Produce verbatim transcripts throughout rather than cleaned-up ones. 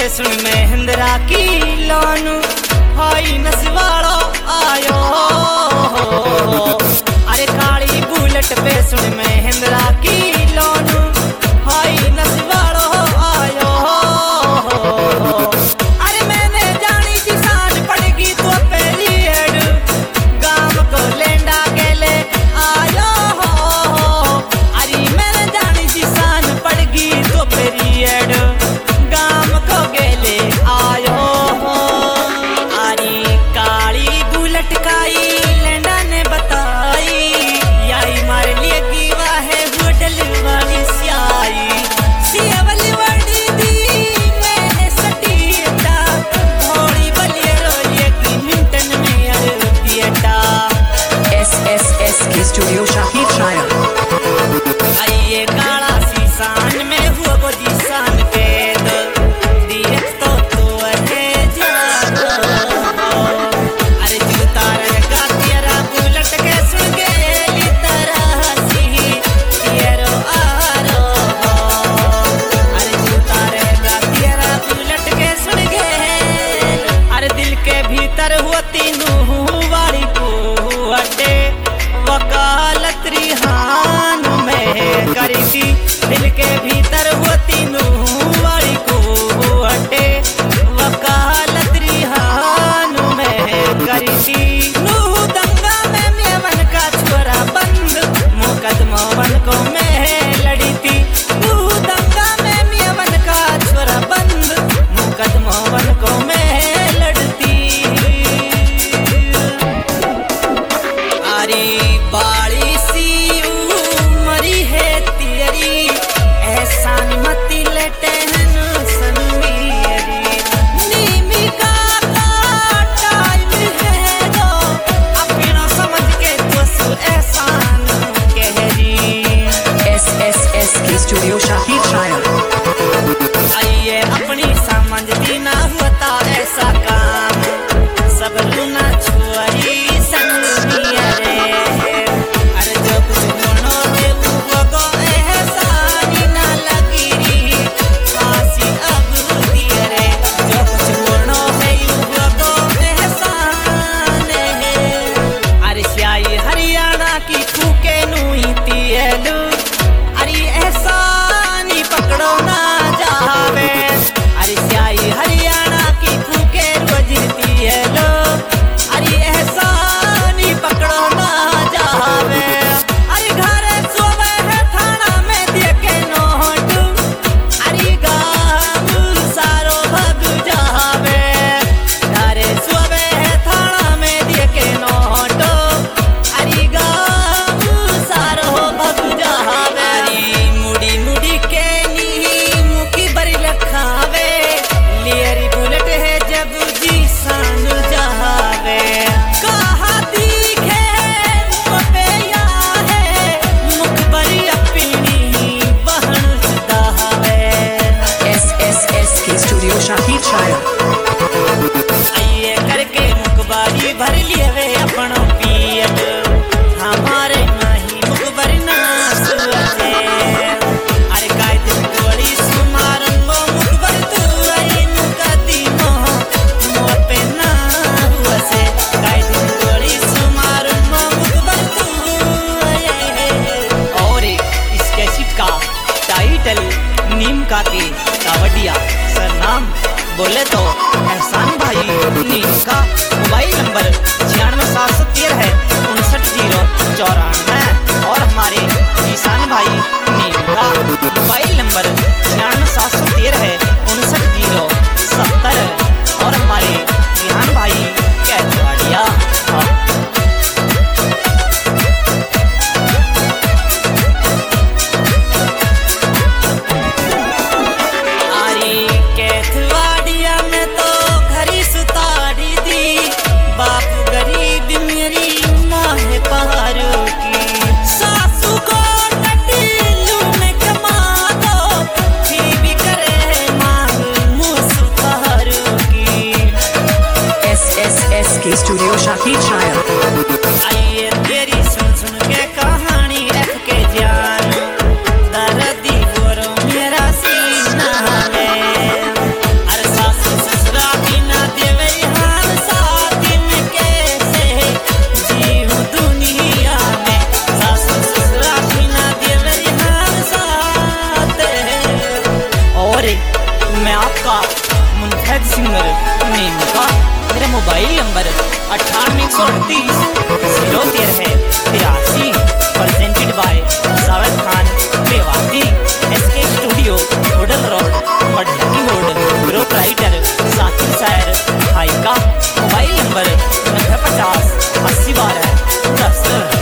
सुन महेंद्रा की लोनु हाई नसवाड़ो आयो। अरे काली बुलेट पे सुन महेंद्रा की लोनु हाई नसवाड़ो आयो। अरे मैंने जानी थी सांझ पड़ेगी तो पहली एड गांव को लेंडा के ले आयो। अरे मैंने जानी थी सांझ पड़ेगी तो पहली एड गांव को गेले आयो। अरे काली बुलेट काई लेंडा ने बताई याई मारे लिए की वाहे होटल वाली सियाई सियावली वड़ी दी मैंने सटीटा थोड़ी बलियरो ये की मिंटन में अर दिएटा। S S S K studio शाही ट्रायल। आइए काला सीसान में हुआ को जीसान के दो दिए तो तू है जानो। अरे जूता रहेगा तेरा बुलेट के सुन के ली तरह सी तेरो आरो। अरे जूता रहेगा तेरा बुलेट के सुन के अरे दिल के भीतर हुआ तीनों वाली को हटे वकालत रिहान में करी थी। दिल के भीतर हुआ तीनों वाली को हटे वकालत रिहान में करी थी। नूह दंगा में मेवन का छोरा बंद मुकदमा वन को में लड़ी थी। नूह दंगा में मेवन का छोरा बंद मुकदमा वन को में लड़ती। अरे बाड़ी सी उमरी है तेरी एहसान मती लेटे हैं सन मेरी नीमी का टाइम है दो अपना समझ के तो सु एहसान कहरी। S S S K studio शाही ट्रायल। आइए अपनी समझती ना होता ऐसा काम सब लूना छुआरी संगनिया रे। अरे जो कुछ होनो है वो को एहसानी ना लगी री फांसी अब दिए रे। जो कुछ होनो है वो को एहसान है। अरे स्याई हरियाणा की फूके नुई तियलू अरे एहसानी पकड़ो ना जावे। अरे स्याई हरियाणा की फूके रोज तियलू अरे एहसानी पकड़ो ना जावे। अरे घरे सोवे है थाना में देखे नोट अरे गाँव सारो भग जावे। घरे सोवे है थाना में देखे नोट अरे गाँव सारो भग जावे। अरे मुड़ी मुड़ी के नी मुखी बरी लखावे लेरी बुलेट है जब जी सान जावे। कहा दिखे पे या है मुख बरी अपनी बहन सुदावे। S S S K studio शाही ट्रायल। आइए करके मुखबारी भर लिए वे अपनो पियत हमारे माही मुखबारी ना सुअते। अरे काय दिन गोली सुमारन वो मुखबारी तू आई मुकती मोह मोह पे ना हुआ से। काय दिन गोली सुमारन वो मुखबारी तू आई। और इस कैसेट का टाइटल नीम का के कावड़िया सरनाम बोले तो एहसान भाई नीम का। मोबाइल नंबर छियानवे सात सौ तेरह है उनसठ जीरो चौरानवे। और हमारे किसान भाई नीम का मोबाइल नंबर छियानवे सात सौ तेरह है उनसठ जीरो सत्तर। और हमारे रिहान भाई कैथवाड़िया। अरे कैथवाड़िया में तो घरी सुतारी दी बाप गरीब मेरी माँ है पहाड़ों की। सासू को टटीलू में कमा दो मोबाइल नंबर अट्ठानवे एक सौ अड़तीस जीरो तेरह तिरासी presented by Sawed Khan Mewati SK studio Hodal road मडलकी रोड ग्रुप राइटर साकिब सायर हाइका मोबाइल नंबर नब्बे पचास अस्सी बारह दस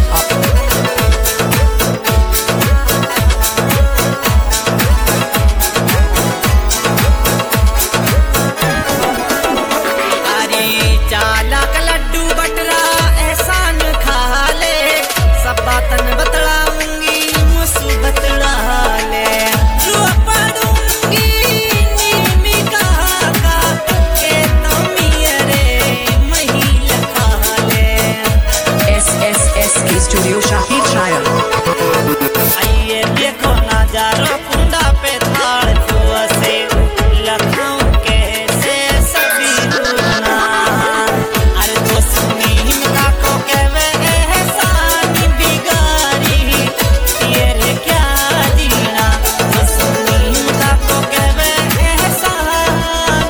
Studio Shahid Shayar. आइए देखो नजारो कुंडा पे थाल कुआ से लखनऊ कैसे सभी गुना अरे तो सुनी का को कहवे एहसान बिगारी तेरे क्या जीना तो सुनी का को कहवे एहसान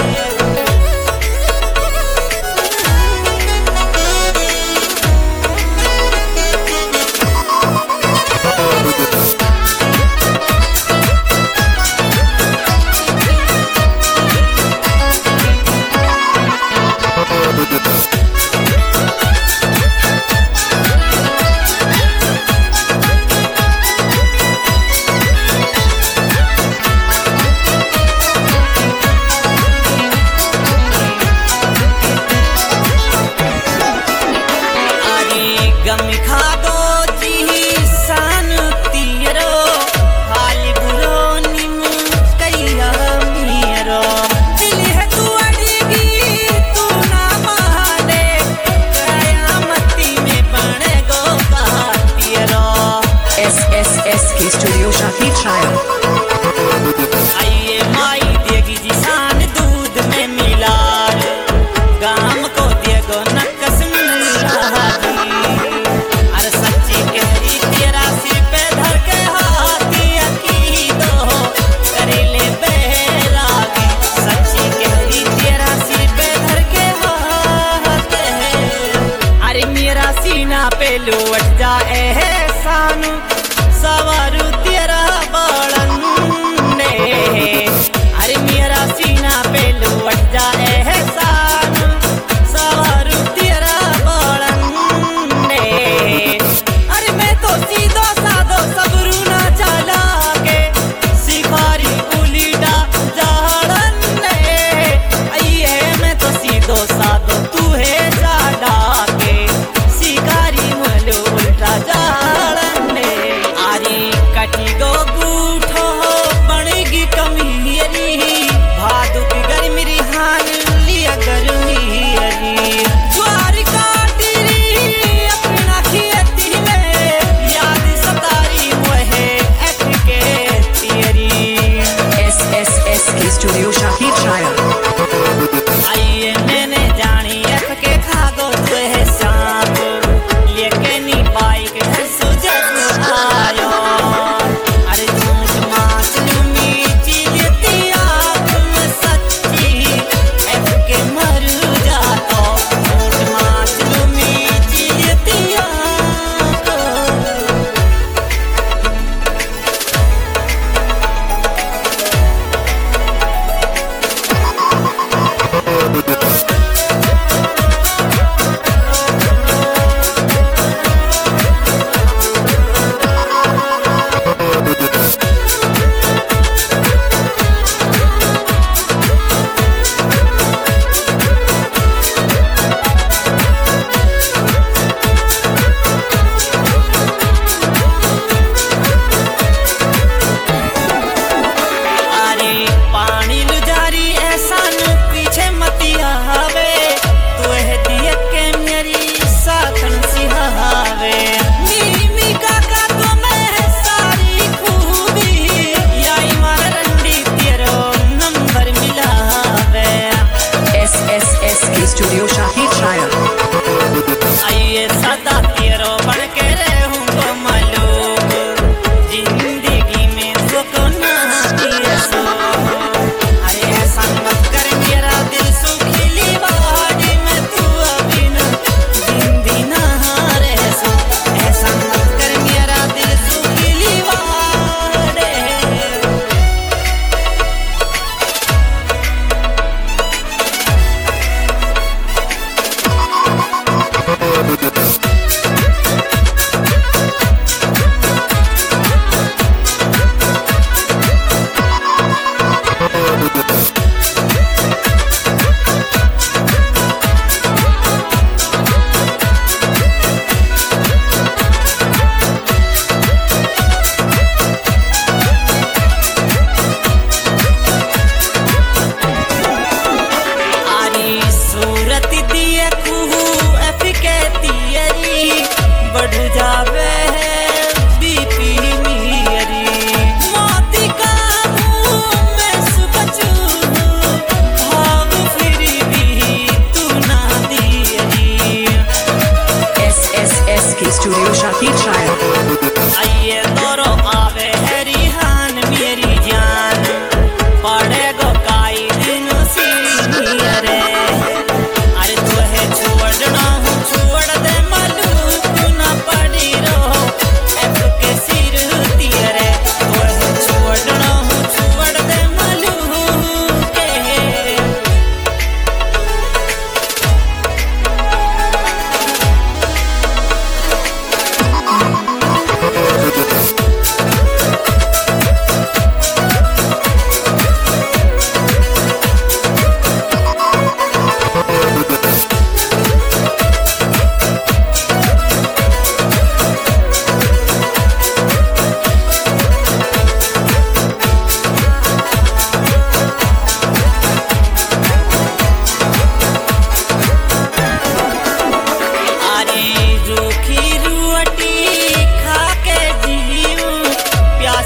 गम खा दो जी सान तीरो हाली बुरो निम कैया मीरो दिल है तू अड़गी तू ना माने कयामती में बने गो तीरो S S S K Studio Shahid Shayar. आइए माई देगी जी सान दूध में मिला गाम को देगो नकस मिला पे लुट जाए सानू सवारू तेरा बालन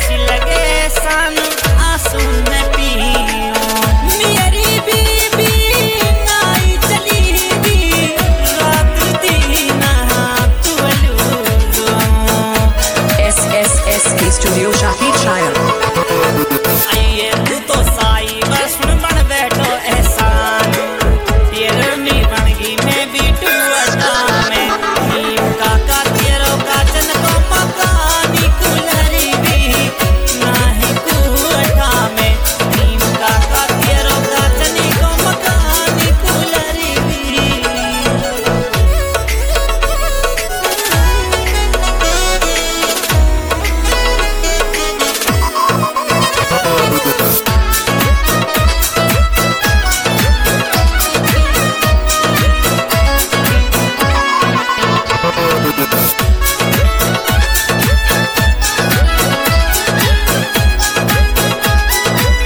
टेस्टी लगे